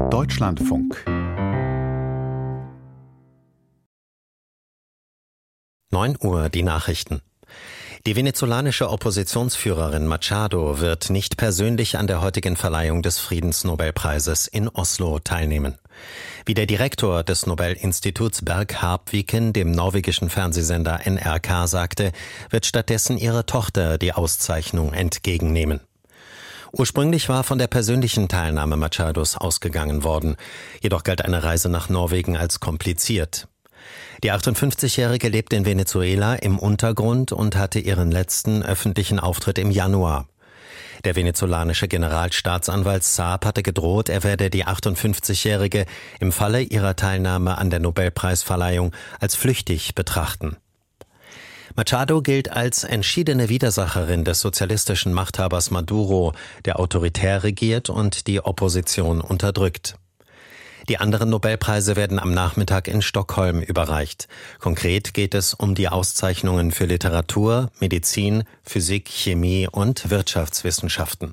Deutschlandfunk 9 Uhr, die Nachrichten. Die venezolanische Oppositionsführerin Machado wird nicht persönlich an der heutigen Verleihung des Friedensnobelpreises in Oslo teilnehmen. Wie der Direktor des Nobelinstituts Berg Harpviken dem norwegischen Fernsehsender NRK sagte, wird stattdessen ihre Tochter die Auszeichnung entgegennehmen. Ursprünglich war von der persönlichen Teilnahme Machados ausgegangen worden, jedoch galt eine Reise nach Norwegen als kompliziert. Die 58-Jährige lebt in Venezuela im Untergrund und hatte ihren letzten öffentlichen Auftritt im Januar. Der venezolanische Generalstaatsanwalt Saab hatte gedroht, er werde die 58-Jährige im Falle ihrer Teilnahme an der Nobelpreisverleihung als flüchtig betrachten. Machado gilt als entschiedene Widersacherin des sozialistischen Machthabers Maduro, der autoritär regiert und die Opposition unterdrückt. Die anderen Nobelpreise werden am Nachmittag in Stockholm überreicht. Konkret geht es um die Auszeichnungen für Literatur, Medizin, Physik, Chemie und Wirtschaftswissenschaften.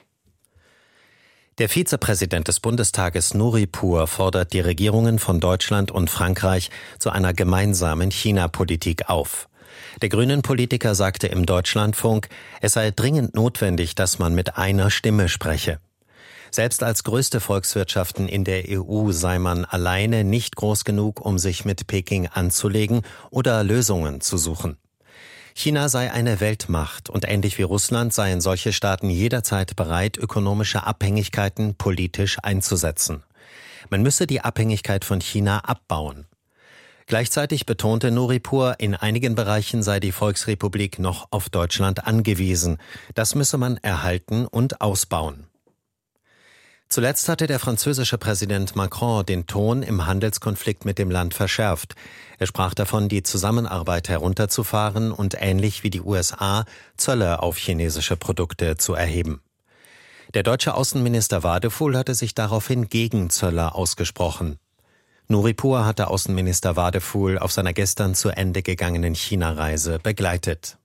Der Vizepräsident des Bundestages Nuripur fordert die Regierungen von Deutschland und Frankreich zu einer gemeinsamen China-Politik auf. Der Grünen-Politiker sagte im Deutschlandfunk, es sei dringend notwendig, dass man mit einer Stimme spreche. Selbst als größte Volkswirtschaften in der EU sei man alleine nicht groß genug, um sich mit Peking anzulegen oder Lösungen zu suchen. China sei eine Weltmacht und ähnlich wie Russland seien solche Staaten jederzeit bereit, ökonomische Abhängigkeiten politisch einzusetzen. Man müsse die Abhängigkeit von China abbauen. Gleichzeitig betonte Nuripur, in einigen Bereichen sei die Volksrepublik noch auf Deutschland angewiesen. Das müsse man erhalten und ausbauen. Zuletzt hatte der französische Präsident Macron den Ton im Handelskonflikt mit dem Land verschärft. Er sprach davon, die Zusammenarbeit herunterzufahren und ähnlich wie die USA Zölle auf chinesische Produkte zu erheben. Der deutsche Außenminister Wadefuhl hatte sich daraufhin gegen Zölle ausgesprochen. Nuripur hatte Außenminister Wadefuhl auf seiner gestern zu Ende gegangenen China-Reise begleitet.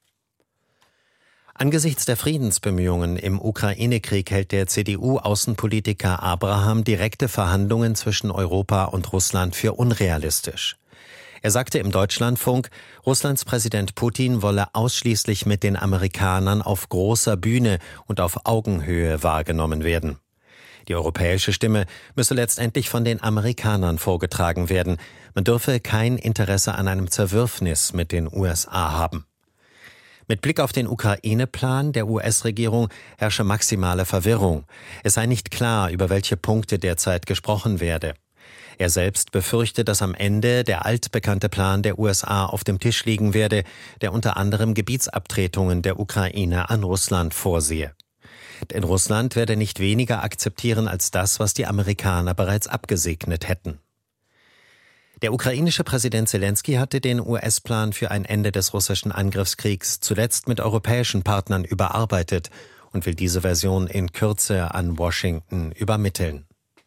Angesichts der Friedensbemühungen im Ukraine-Krieg hält der CDU-Außenpolitiker Abraham direkte Verhandlungen zwischen Europa und Russland für unrealistisch. Er sagte im Deutschlandfunk, Russlands Präsident Putin wolle ausschließlich mit den Amerikanern auf großer Bühne und auf Augenhöhe wahrgenommen werden. Die europäische Stimme müsse letztendlich von den Amerikanern vorgetragen werden. Man dürfe kein Interesse an einem Zerwürfnis mit den USA haben. Mit Blick auf den Ukraine-Plan der US-Regierung herrsche maximale Verwirrung. Es sei nicht klar, über welche Punkte derzeit gesprochen werde. Er selbst befürchte, dass am Ende der altbekannte Plan der USA auf dem Tisch liegen werde, der unter anderem Gebietsabtretungen der Ukraine an Russland vorsehe. Denn Russland werde nicht weniger akzeptieren als das, was die Amerikaner bereits abgesegnet hätten. Der ukrainische Präsident Selenskyj hatte den US-Plan für ein Ende des russischen Angriffskriegs zuletzt mit europäischen Partnern überarbeitet und will diese Version in Kürze an Washington übermitteln.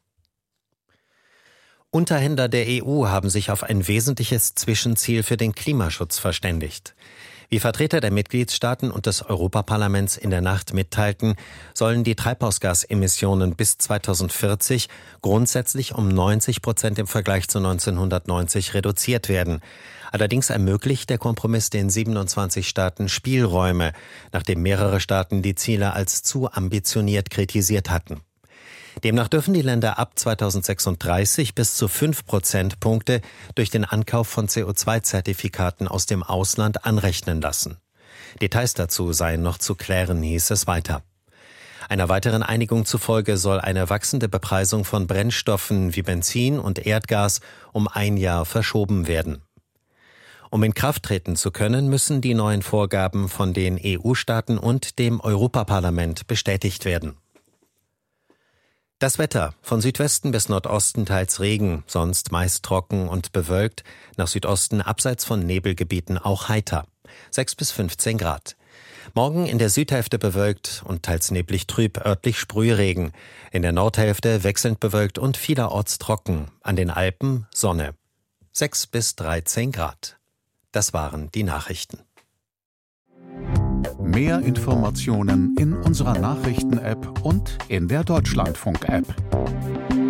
Unterhändler der EU haben sich auf ein wesentliches Zwischenziel für den Klimaschutz verständigt. Wie Vertreter der Mitgliedstaaten und des Europaparlaments in der Nacht mitteilten, sollen die Treibhausgasemissionen bis 2040 grundsätzlich um 90% im Vergleich zu 1990 reduziert werden. Allerdings ermöglicht der Kompromiss den 27 Staaten Spielräume, nachdem mehrere Staaten die Ziele als zu ambitioniert kritisiert hatten. Demnach dürfen die Länder ab 2036 bis zu 5 Prozentpunkte durch den Ankauf von CO2-Zertifikaten aus dem Ausland anrechnen lassen. Details dazu seien noch zu klären, hieß es weiter. Einer weiteren Einigung zufolge soll eine wachsende Bepreisung von Brennstoffen wie Benzin und Erdgas um 1 Jahr verschoben werden. Um in Kraft treten zu können, müssen die neuen Vorgaben von den EU-Staaten und dem Europaparlament bestätigt werden. Das Wetter: von Südwesten bis Nordosten teils Regen, sonst meist trocken und bewölkt, nach Südosten abseits von Nebelgebieten auch heiter. 6 bis 15 Grad. Morgen in der Südhälfte bewölkt und teils neblig trüb, örtlich Sprühregen. In der Nordhälfte wechselnd bewölkt und vielerorts trocken. An den Alpen Sonne. 6 bis 13 Grad. Das waren die Nachrichten. Mehr Informationen in unserer Nachrichten-App und in der Deutschlandfunk-App.